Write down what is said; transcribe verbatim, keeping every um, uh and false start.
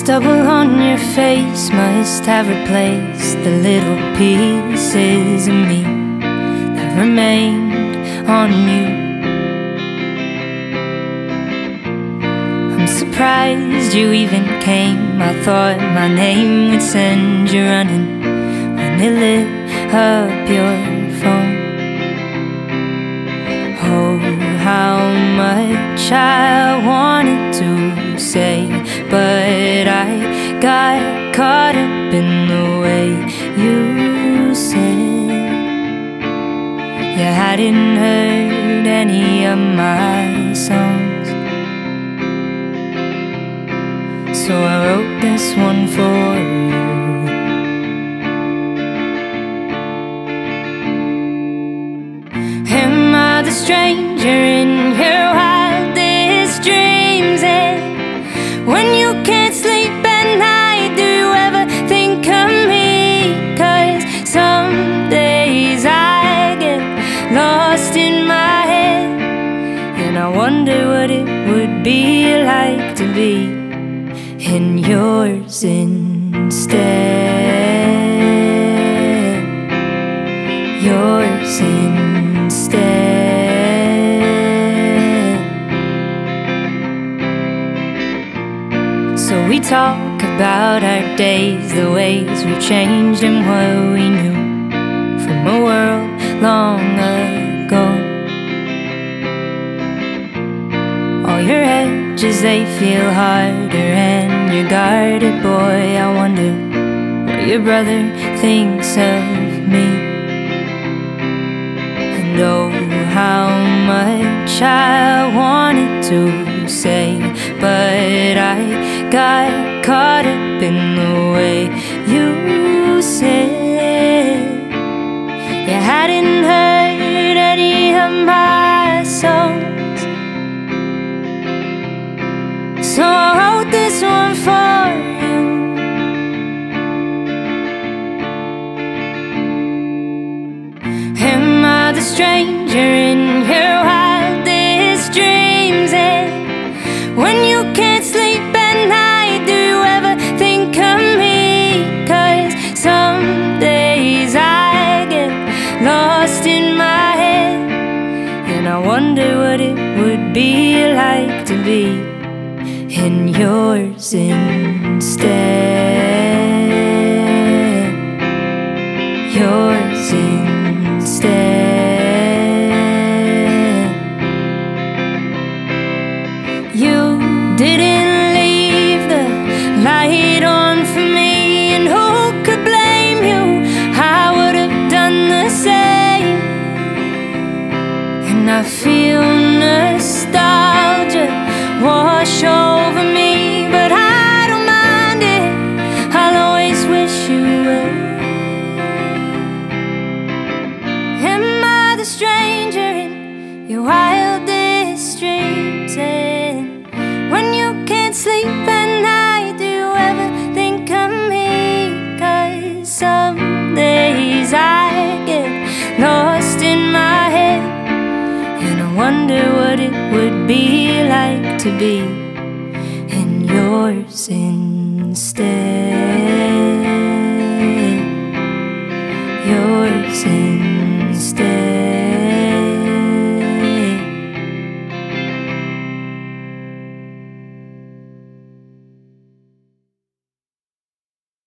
stubble on your face must have replaced the little pieces of me that remained on you. I'm surprised you even came. I thought my name would send you running when it lit up your phone. Oh, how much I wanted to say, but I got caught up in the way you said you hadn't heard any of my songs. So I wrote this one for you. Am I the stranger in your wildest dreams? And when you can't sleep at night, do you ever think of me? 'Cause some days I get lost in my head, and I wonder what it would be like to be in yours instead. Yours instead. So we talk about our days, the ways we changed and what we knew from a world long ago. All your edges, they feel harder, and you're guarded, boy. I wonder what your brother thinks of me. And oh, how much I wanted to say, but I got caught up in the way you said you hadn't heard any of my songs. So I wrote this one for you. Am I the stranger in your wildest dreams? And when you can't sleep at night, do you ever think of me? 'Cause some days I get lost in my head, and I wonder what it would be like to be in yours instead. Yours instead. You didn't leave the light on for me, and who could blame you? I would have done the same. And I feel nostalgia wash over me, but I don't mind it. I'll always wish you well. Am I the stranger in your wildest dreams? And when you can't sleep at night, do you ever think of me? 'Cause some days I get lost in my head, and I wonder what it would be like to be in yours instead.